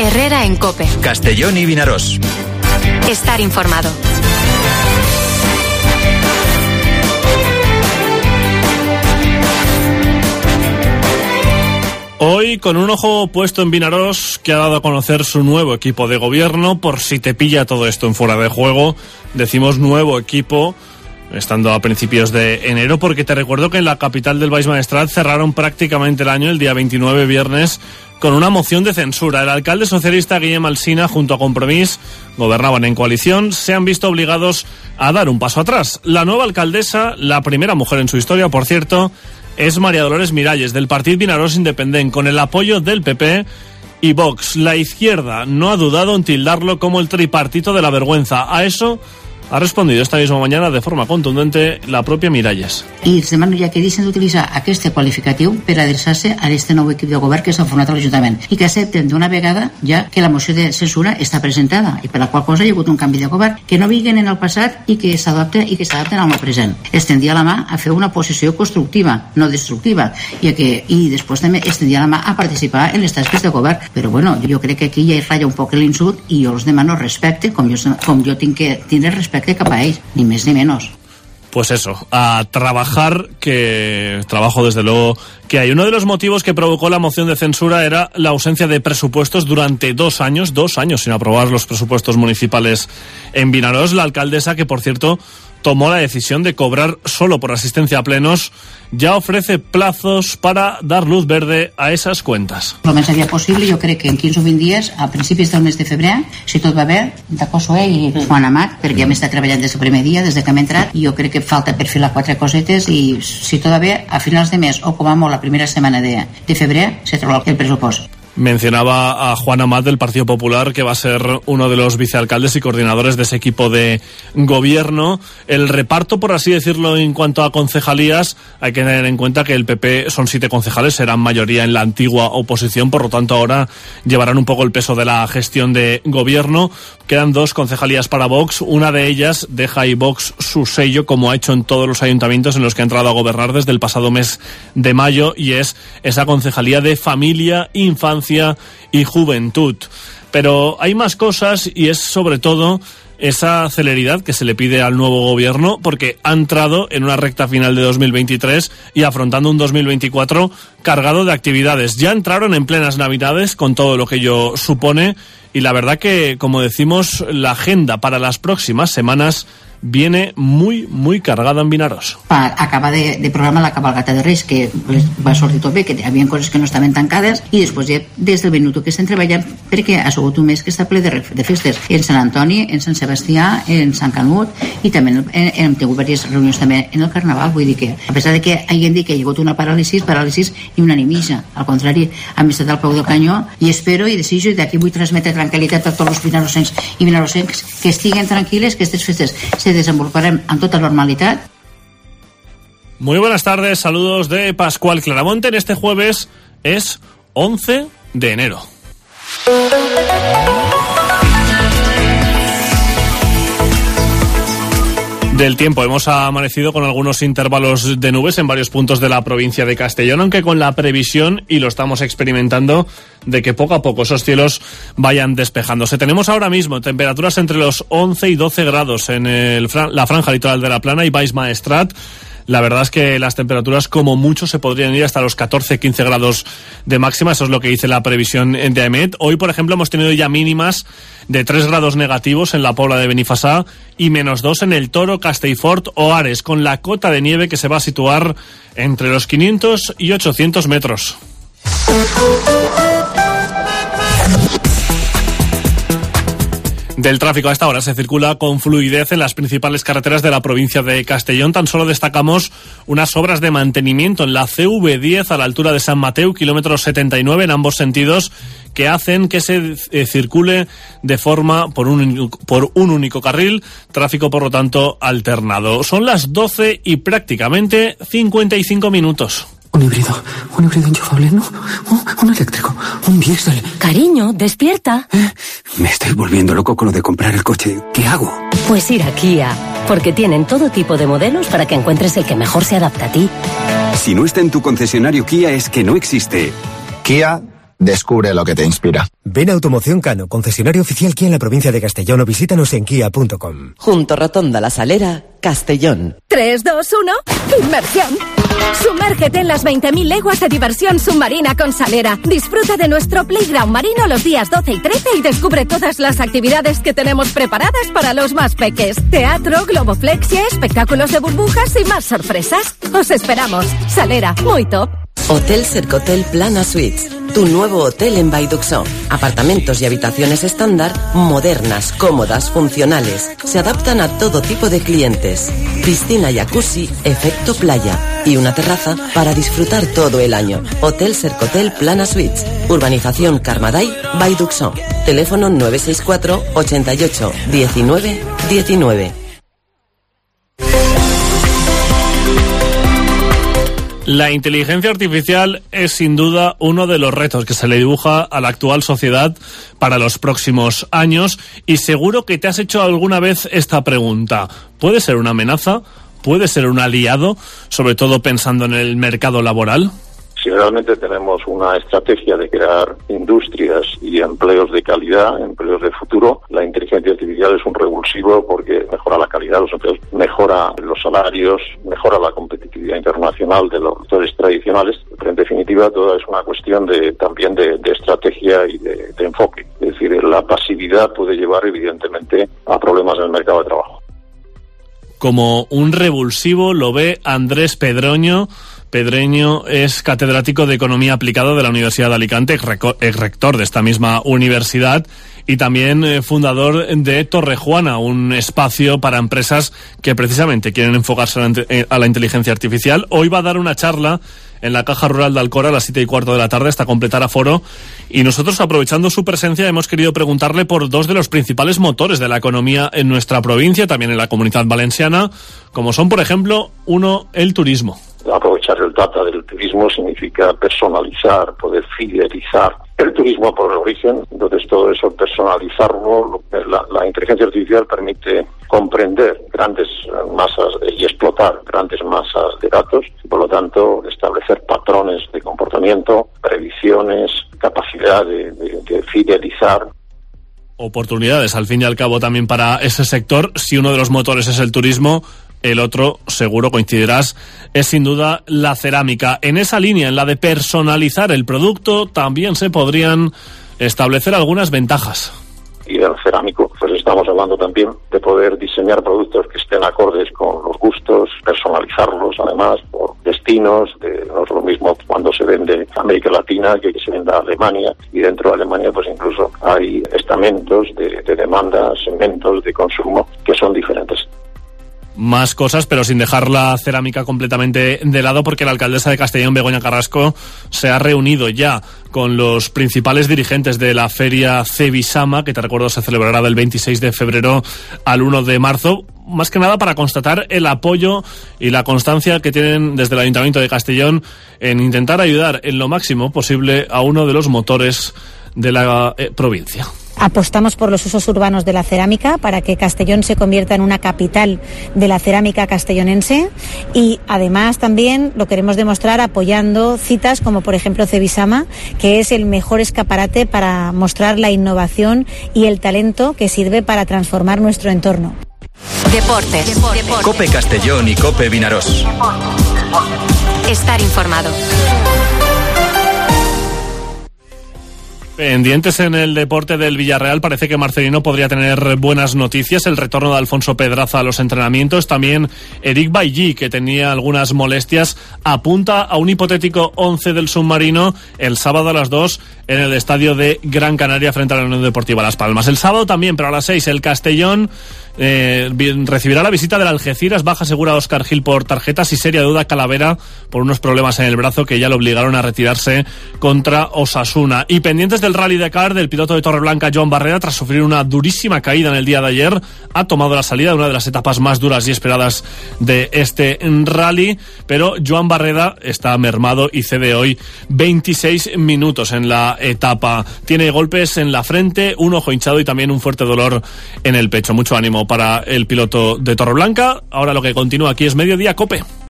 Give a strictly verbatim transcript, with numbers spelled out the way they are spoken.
Herrera en COPE. Castellón y Vinarós. Estar informado. Hoy, con un ojo puesto en Vinarós, que ha dado a conocer su nuevo equipo de gobierno, por si te pilla todo esto en fuera de juego, decimos nuevo equipo, estando a principios de enero, porque te recuerdo que en la capital del Baix Maestrat cerraron prácticamente el año, el día veintinueve, viernes, con una moción de censura. El alcalde socialista Guillem Alsina, junto a Compromís, gobernaban en coalición, se han visto obligados a dar un paso atrás. La nueva alcaldesa, la primera mujer en su historia, por cierto, es María Dolores Miralles, del Partit Vinarós Independent, con el apoyo del P P y Vox. La izquierda no ha dudado en tildarlo como el tripartito de la vergüenza. A eso ha respondido esta misma mañana de forma contundente la propia Miralles. I els demano ja que deixen d'utilitzar aquest qualificatiu per adreçar-se a aquest nou equip de govern que s'ha format a l'Ajuntament i que accepten d'una vegada ja que la moció de censura està presentada i per la qual cosa hi ha hagut un canvi de govern, que no vinguin en el passat i que s'adapten i que s'adapten al present. Estendia la mà a fer una posició constructiva, no destructiva, i, que, i després també estendia la mà a participar en les tasques de govern. Però bueno, jo crec que aquí ja hi ratlla un poc l'insult i jo els demano respecte, com jo, com jo tinc que tindre respecte cap a ells, ni més ni menys. Pues eso, a trabajar, que trabajo desde luego que hay. Uno de los motivos que provocó la moción de censura era la ausencia de presupuestos durante dos años, dos años sin aprobar los presupuestos municipales en Vinarós. La alcaldesa, que por cierto tomó la decisión de cobrar solo por asistencia a plenos, ya ofrece plazos para dar luz verde a esas cuentas. El més aviat possible, jo crec que en quinze o vint dies, a principis del mes de febrer, si tot va bé, d'acoso eh, i Juan Amat, perquè hem estat treballant des del primer dia, des que hem entrat, i jo crec que falta perfilar quatre cosetes i si tot va bé, a finals de mes o com a molt la primera setmana de, de febrer, se troba el pressupost. Mencionaba a Juan Amat del Partido Popular, que va a ser uno de los vicealcaldes y coordinadores de ese equipo de gobierno. El reparto, por así decirlo, en cuanto a concejalías, hay que tener en cuenta que el P P son siete concejales, serán mayoría en la antigua oposición, por lo tanto ahora llevarán un poco el peso de la gestión de gobierno. Quedan dos concejalías para Vox, una de ellas deja ahí Vox su sello, como ha hecho en todos los ayuntamientos en los que ha entrado a gobernar desde el pasado mes de mayo, y es esa concejalía de Familia, Infancia y Juventud. Pero hay más cosas, y es sobre todo esa celeridad que se le pide al nuevo gobierno, porque ha entrado en una recta final de dos mil veintitrés y afrontando un dos mil veinticuatro cargado de actividades. Ya entraron en plenas navidades con todo lo que ello supone, y la verdad que, como decimos, la agenda para las próximas semanas viene muy, muy cargada en Vinarós. Acaba de, de programar la cabalgata de Reis, que pues, va sortir tot bé, que hi havia coses que no estaven tancades, i després ja, des del minut que estem treballant, perquè ha sigut un mes que està ple de, de festes en Sant Antoni, en Sant Sebastià, en Sant Canut, i també hem, hem tingut diverses reunions també en el Carnaval. Vull dir que, a pesar de que hagin dit que hi ha hagut una paràlisi, paràlisi i una nimisa, al contrari, hem estat al peu del canyó, i espero i desitjo, i d'aquí vull transmetre tranquil·litat a tots els vinarossencs i vinarossencs, que estiguen tranquil·les, que aquestes festes se desenvoluparem amb tota normalitat. Muy buenas tardes, saludos de Pascual Claramonte. En este jueves es once de enero. Del tiempo, hemos amanecido con algunos intervalos de nubes en varios puntos de la provincia de Castellón, aunque con la previsión, y lo estamos experimentando, de que poco a poco esos cielos vayan despejándose. Tenemos ahora mismo temperaturas entre los once y doce grados en el, la franja litoral de la Plana y Baix Maestrat. La verdad es que las temperaturas como mucho se podrían ir hasta los catorce a quince grados de máxima. Eso es lo que dice la previsión de AEMET. Hoy, por ejemplo, hemos tenido ya mínimas de tres grados negativos en la Pobla de Benifasá y menos dos en el Toro, Castellfort o Ares, con la cota de nieve que se va a situar entre los quinientos y ochocientos metros. Del tráfico a esta hora se circula con fluidez en las principales carreteras de la provincia de Castellón. Tan solo destacamos unas obras de mantenimiento en la C V diez a la altura de San Mateu, kilómetro setenta y nueve en ambos sentidos, que hacen que se eh, circule de forma por un, por un único carril, tráfico por lo tanto alternado. Son las doce y prácticamente cincuenta y cinco minutos. Un híbrido, un híbrido enchufable, no, un, un eléctrico, un diésel. Cariño, despierta. ¿Eh? Me estoy volviendo loco con lo de comprar el coche. ¿Qué hago? Pues ir a Kia, porque tienen todo tipo de modelos para que encuentres el que mejor se adapta a ti. Si no está en tu concesionario Kia es que no existe. Kia Descubre lo que te inspira. Ven a Automoción Cano, concesionario oficial Kia en la provincia de Castellón, o visítanos en kia punto com. Junto Rotonda La Salera, Castellón. tres, dos, uno, inmersión. Sumérgete en las veinte mil leguas de diversión submarina con Salera. Disfruta de nuestro playground marino los días doce y trece y descubre todas las actividades que tenemos preparadas para los más peques. Teatro, globoflexia, espectáculos de burbujas y más sorpresas. Os esperamos. Salera, muy top. Hotel Sercotel Plana Suites, tu nuevo hotel en Baiduxó. Apartamentos y habitaciones estándar, modernas, cómodas, funcionales. Se adaptan a todo tipo de clientes. Piscina, jacuzzi, efecto playa y una terraza para disfrutar todo el año. Hotel Sercotel Plana Suites, Urbanización Carmaday, Baiduxó. Teléfono nueve seis cuatro, ochenta y ocho, diecinueve, diecinueve. La inteligencia artificial es sin duda uno de los retos que se le dibuja a la actual sociedad para los próximos años, y seguro que te has hecho alguna vez esta pregunta. ¿Puede ser una amenaza? ¿Puede ser un aliado? Sobre todo pensando en el mercado laboral. Si realmente tenemos una estrategia de crear industrias y empleos de calidad, empleos de futuro, la inteligencia artificial es un revulsivo porque mejora la calidad de los empleos, mejora los salarios, mejora la competitividad internacional de los sectores tradicionales, pero en definitiva todo es una cuestión de también de, de estrategia y de, de enfoque. Es decir, la pasividad puede llevar evidentemente a problemas en el mercado de trabajo. Como un revulsivo lo ve Andrés Pedroño. Pedreño es catedrático de Economía Aplicada de la Universidad de Alicante, ex rector de esta misma universidad y también eh, fundador de Torrejuana, un espacio para empresas que precisamente quieren enfocarse a la, a la inteligencia artificial. Hoy va a dar una charla en la Caja Rural de Alcora a las siete y cuarto de la tarde hasta completar aforo, y nosotros, aprovechando su presencia, hemos querido preguntarle por dos de los principales motores de la economía en nuestra provincia, también en la Comunidad Valenciana, como son, por ejemplo, uno, el turismo. Aprovechar el data del turismo significa personalizar, poder fidelizar el turismo por el origen. Entonces todo eso, personalizarlo, la, la inteligencia artificial permite comprender grandes masas y explotar grandes masas de datos, y por lo tanto establecer patrones de comportamiento, previsiones, capacidad de, de, de fidelizar. Oportunidades, al fin y al cabo, también para ese sector. Si uno de los motores es el turismo, el otro, seguro coincidirás, es sin duda la cerámica. En esa línea, en la de personalizar el producto, también se podrían establecer algunas ventajas. Y del cerámico, pues estamos hablando también de poder diseñar productos que estén acordes con los gustos, personalizarlos además por destinos. De, no es lo mismo cuando se vende a América Latina que se venda a Alemania, y dentro de Alemania pues incluso hay estamentos de, de demanda, segmentos de consumo que son diferentes. Más cosas, pero sin dejar la cerámica completamente de lado, porque la alcaldesa de Castellón, Begoña Carrasco, se ha reunido ya con los principales dirigentes de la feria Cebisama, que te recuerdo se celebrará del veintiséis de febrero al uno de marzo, más que nada para constatar el apoyo y la constancia que tienen desde el Ayuntamiento de Castellón en intentar ayudar en lo máximo posible a uno de los motores de la eh, provincia. Apostamos por los usos urbanos de la cerámica para que Castellón se convierta en una capital de la cerámica castellonense, y además también lo queremos demostrar apoyando citas como por ejemplo Cebisama, que es el mejor escaparate para mostrar la innovación y el talento que sirve para transformar nuestro entorno. Deportes. Deportes. COPE Castellón y COPE Vinarós. Estar informado. Pendientes en el deporte del Villarreal, parece que Marcelino podría tener buenas noticias. El retorno de Alfonso Pedraza a los entrenamientos. También Eric Bailly, que tenía algunas molestias, apunta a un hipotético once del submarino el sábado a las dos en el estadio de Gran Canaria frente a la Unión Deportiva Las Palmas. El sábado también, pero a las seis, el Castellón eh, recibirá la visita del Algeciras. Baja segura Óscar Gil por tarjetas y seria duda Calavera por unos problemas en el brazo que ya le obligaron a retirarse contra Osasuna. Y pendientes del Rally Dakar, del piloto de Torreblanca Joan Barreda, tras sufrir una durísima caída en el día de ayer, ha tomado la salida de una de las etapas más duras y esperadas de este rally, pero Joan Barreda está mermado y cede hoy veintiséis minutos en la etapa. Tiene golpes en la frente, un ojo hinchado y también un fuerte dolor en el pecho. Mucho ánimo para el piloto de Torreblanca. Ahora lo que continúa aquí es Mediodía COPE.